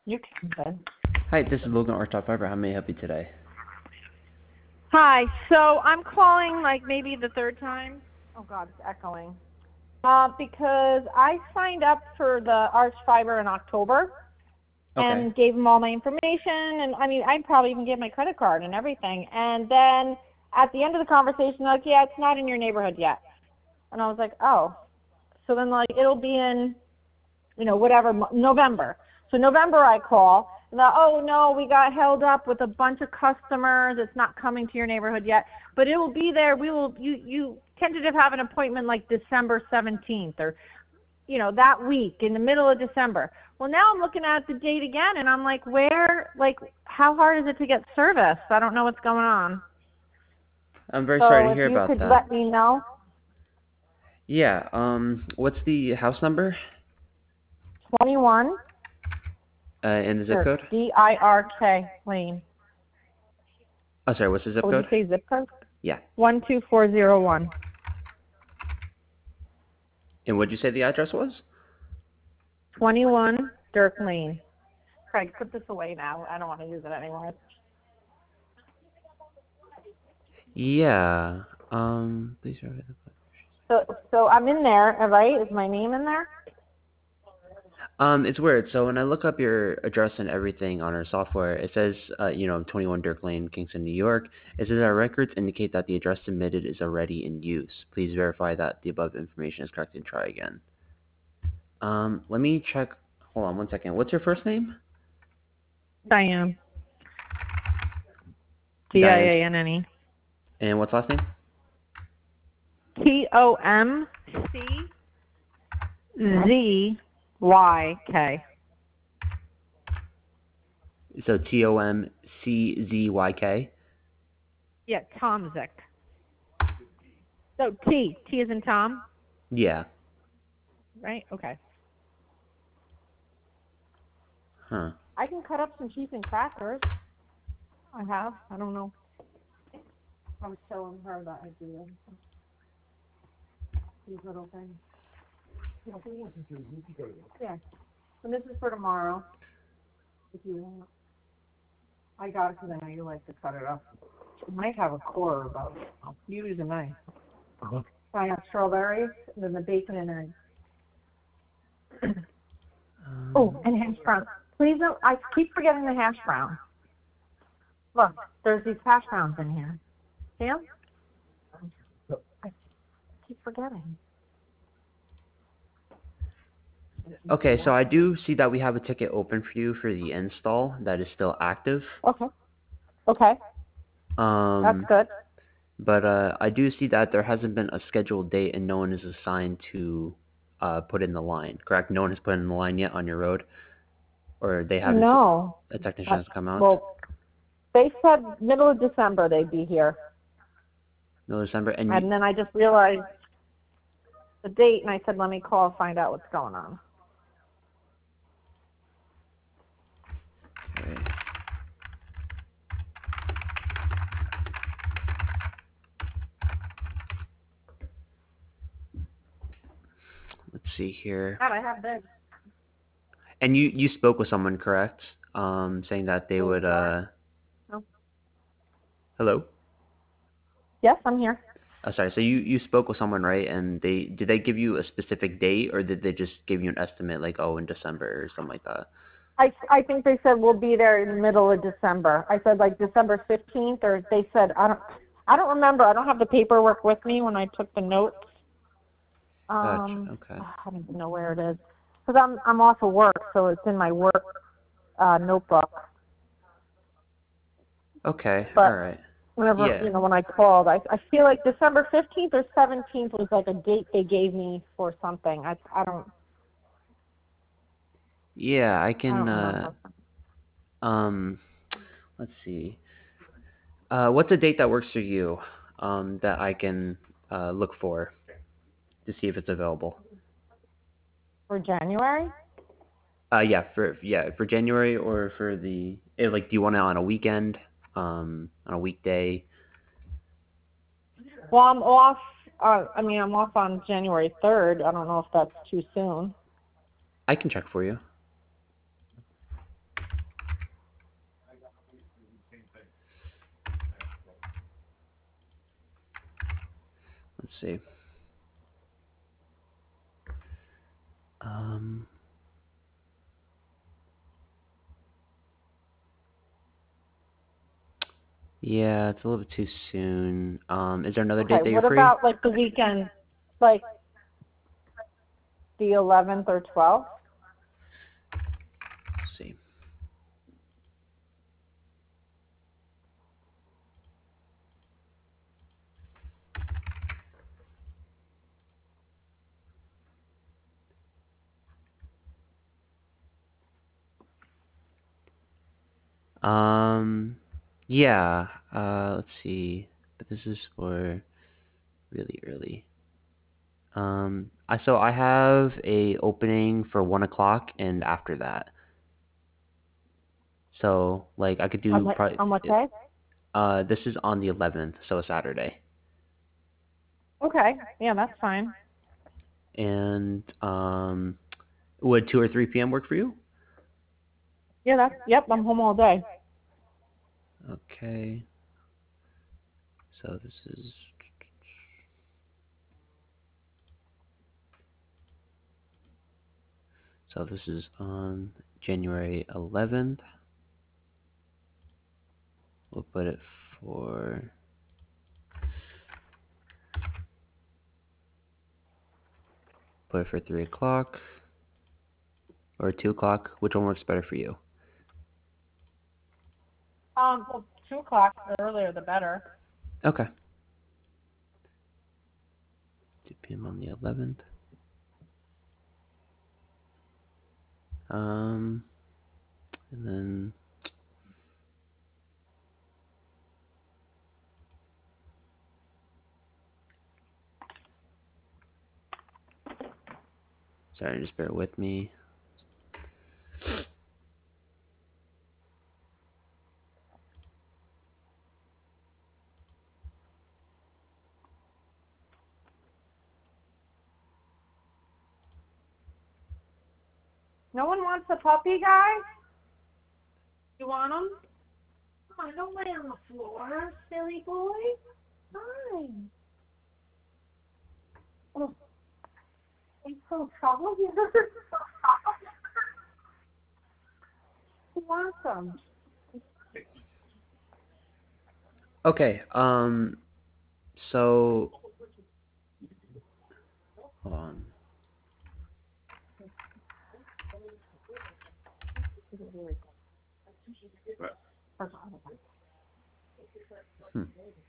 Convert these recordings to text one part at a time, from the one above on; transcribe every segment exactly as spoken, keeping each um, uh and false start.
You can go. Hi, this is Logan R Top Fiber. How may I help you today? Hi. So I'm calling like maybe the third time. Oh God, it's echoing. Uh, because I signed up for the Arch Fiber in October Okay. and gave them all my information, and I mean I probably even gave my credit card and everything. And then at the end of the conversation, they're like, yeah, it's not in your neighborhood yet. And I was like, oh. So then like it'll be in, you know, whatever November. So November I call. And the, oh no, we got held up with a bunch of customers. It's not coming to your neighborhood yet, but it will be there. We will. You you tentative have an appointment like December seventeenth or, you know, that week in the middle of December. Well, now I'm looking at the date again, and I'm like, where? Like, how hard is it to get service? I don't know what's going on. I'm very So sorry to if hear you about could that. let me know. Yeah. Um. What's the house number? twenty-one. Uh, and the zip Sure. code? D I R K Lane. Oh, sorry. What's the zip What would code? you say zip code? Yeah. one two four zero one. And what'd you say the address was? twenty-one Dirk Lane. Craig, put this away now. I don't want to use it anymore. Yeah. Um. Please. So, so I'm in there, right? Is my name in there? Um. It's weird. So when I look up your address and everything on our software, it says, uh, you know, twenty-one Dirk Lane, Kingston, New York. It says our records indicate that the address submitted is already in use. Please verify that the above information is correct and try again. Um. Let me check. Hold on one second. What's your first name? Diane. D I Diane. A N N E. And what's last name? T O M C Z Y K. So T O M C Z Y K? Yeah, Tomzik. So T. T is in Tom, Yeah. right? Okay. Huh. I can cut up some cheese and crackers. I have. I don't know. I was showing her that I do. These little things. Yeah. And this is for tomorrow. If you want. I got it because I know you like to cut it up. It might have a core about it. You use a knife. Uh-huh. I have strawberries, and then the bacon and eggs. Um, Oh, and hash browns. Please don't. I keep forgetting the hash brown. Look, there's these hash browns in here. See 'em? I keep forgetting. Okay, so I do see that we have a ticket open for you for the install that is still active. Okay. Okay. Um, That's good. But uh, I do see that there hasn't been a scheduled date and no one is assigned to uh, put in the line, correct? No one has put in the line yet on your road? Or they haven't, No. a technician Uh, has come out? well, they said middle of December they'd be here. No December? And, And you, then I just realized the date, and I said, let me call and find out what's going on. okay. Let's see here. God, I have this. And you, you spoke with someone, correct? Um, saying that they Oh, would, uh, no. hello? Yes, I'm here. Oh, sorry. So you, you spoke with someone, right? And they did they give you a specific date, or did they just give you an estimate, like oh, in December or something like that? I, I think they said we'll be there in the middle of December. I said like December fifteenth, or they said, I don't I don't remember. I don't have the paperwork with me when I took the notes. Um, Gotcha. Okay. I don't even know where it is. Because I'm, I'm off of work, so it's in my work uh, notebook. Okay. But All right. whenever, Yeah. you know, when I called, I, I feel like December fifteenth or seventeenth was like a date they gave me for something. I, I don't, Yeah. I I can. don't Uh, remember. um. Let's see. Uh, what's a date that works for you? Um, that I can uh look for to see if it's available. For January? Uh, yeah. For yeah for January or for the eh, like, do you want it on a weekend? Um, on a weekday? Well, I'm off, uh, I mean, I'm off on January third. I don't know if that's too soon. I can check for you. see. Um. Yeah, it's a little bit too soon. Um, is there another Okay, date that you're what free? about like the weekend, like the eleventh or twelfth? Let's see. Um, yeah. Uh, let's see. But this is for really early. Um, I so I have a opening for one o'clock and after that. So like I could On do what, probably. on what day? Uh, this is on the eleventh, so a Saturday. Okay, yeah, that's fine. And um, would two or three p m work for you? Yeah, that's, yep, I'm home all day. Okay. So this is. So this is on January eleventh. We'll put it for. Put it for three o'clock or two o'clock. Which one works better for you? Um, well, two o'clock, the earlier the better. Okay. two p m on the eleventh. Um, and then. Sorry, just bear with me. No one wants a puppy, guys? You want him? Come on, don't lay on the floor, silly boy. Fine. Oh, he's so trouble. He's so trouble. Who wants him? Okay. Um. So. Hold on. Hmm.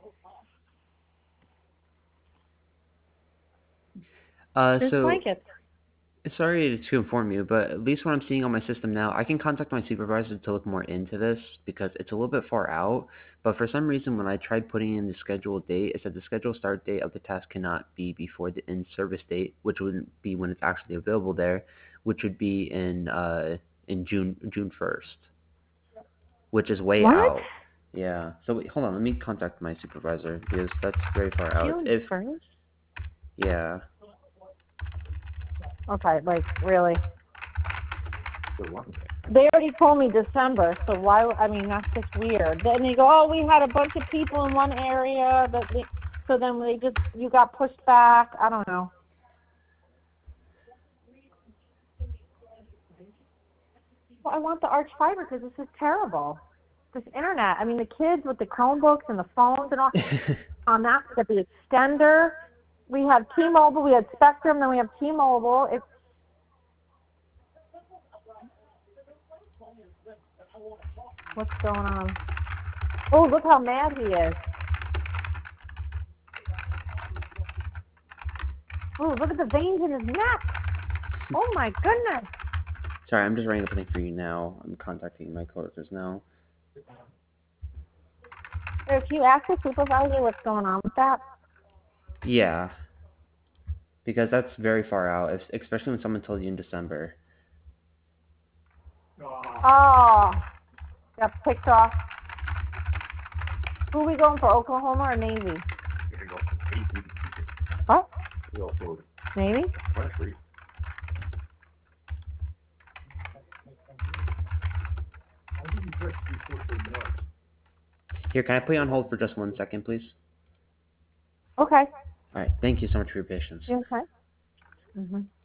Uh. There's So. blankets. Sorry to inform you, but at least what I'm seeing on my system now, I can contact my supervisor to look more into this because it's a little bit far out. But for some reason, when I tried putting in the scheduled date, it said the scheduled start date of the task cannot be before the in-service date, which would be when it's actually available there, which would be in uh in June June first, which is way What? out. Yeah. So wait, hold on, let me contact my supervisor because that's very far out. June If first? yeah. Okay, like, really? They already told me December, so why, I mean, that's just weird. Then they go, oh, we had a bunch of people in one area, that they, so then they just, you got pushed back. I don't know. Well, I want the arch fiber because this is terrible. This internet, I mean, the kids with the Chromebooks and the phones and all, on that, we got the extender. We have T-Mobile, we had Spectrum, then we have T-Mobile. It's What's going on? Oh, look how mad he is. Oh, look at the veins in his neck. Oh, my goodness. Sorry, I'm just writing up a thing for you now. I'm contacting my coworkers now. If you ask the supervisor what's going on with that. Yeah, because that's very far out, if, especially when someone told you in December. Oh, got picked off. Who are we going for, Oklahoma or Navy? What? Navy? Here, can I put you on hold for just one second, please? Okay. All right. Thank you so much for your patience. You okay? Mm-hmm.